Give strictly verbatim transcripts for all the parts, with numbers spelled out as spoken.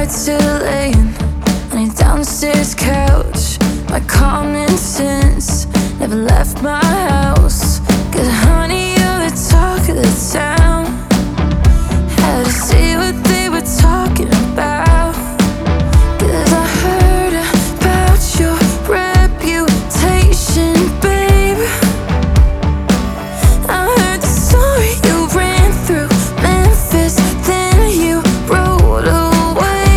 night still laying on your downstairs couch. My common sense never left my house. 'Cause honey, you're the talk of the town. Had to see what they were talking about. 'Cause I heard about your reputation, babe. I heard the story you ran through Memphis, then you rode away.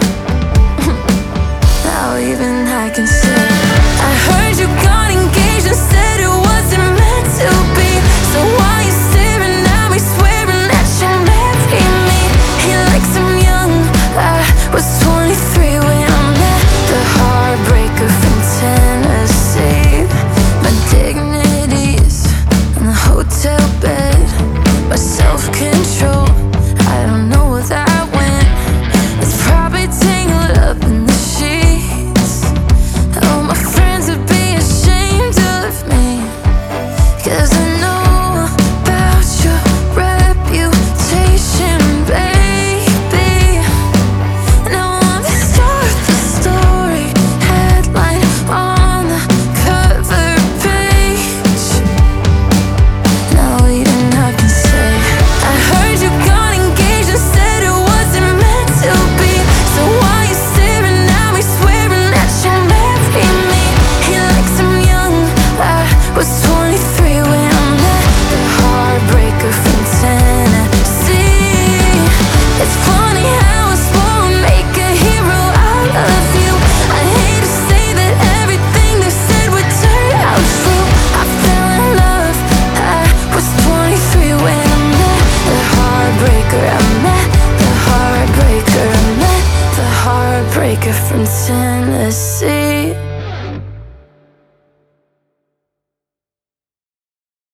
Now even I can say I heard you got engaged and said it wasn't meant to be. So why you staring at me, swearing that you'll marry me? He likes him young, I was twenty-three when I met the heartbreaker from Tennessee. My dignity's in the hotel bed, my self-control, I don't know where that went. It's probably tangled up in the sheets. Oh, my friends would be ashamed of me, 'cause I know about your reputation, baby. Now I'm the star of the story, headline on the cover page. Now even I can say I heard you got engaged and said it wasn't meant to be. So why you staring at me, swearing that you'll marry me? He likes him young, I was twenty-three when I met the heartbreaker from Tennessee. It's funny how a sport will make a hero out of you. I hate to say that everything they said would turn out true. I fell in love, I was twenty-three when I met the heartbreaker. I met the heartbreaker, I met the heartbreaker from Tennessee.